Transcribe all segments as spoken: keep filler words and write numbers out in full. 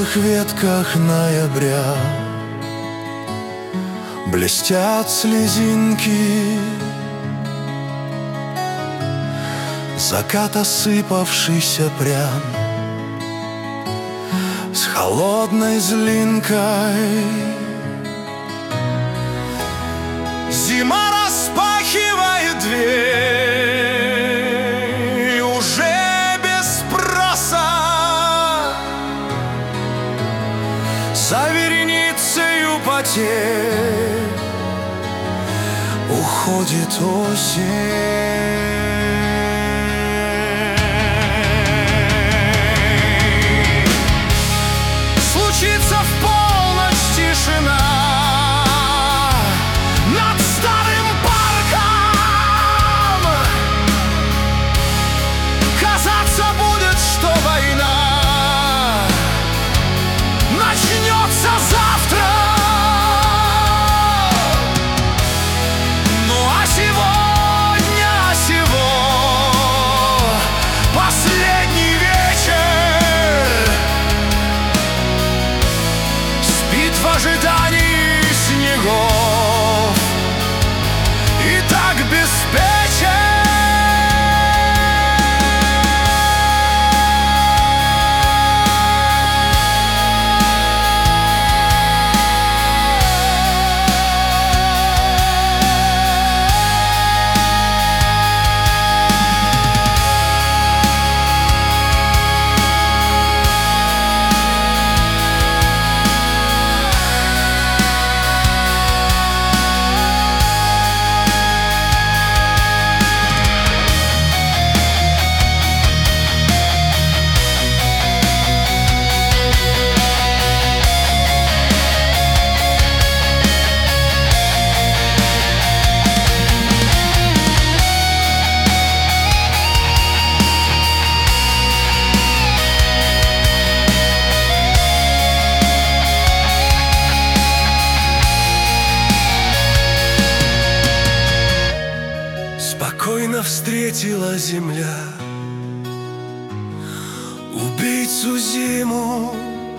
желтых ветках ноября блестят слезинки закат, осыпавшийся прям с холодной злинкой. Зима распахивает дверь уже без спроса, за вереницею потерь уходит осень. Случится в полночь тишина над старым парком. Казаться будет, что война начнется завтра. Ну а сегодня, сего последний вечер спит в ожидании снегов и так беспечен. Спокойно встретила земля убийцу зиму,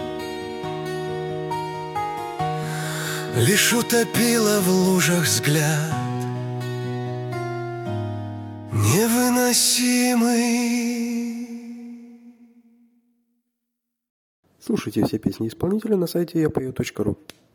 лишь утопила в лужах взгляд невыносимый. Слушайте все песни исполнителя на сайте я пою точка ру.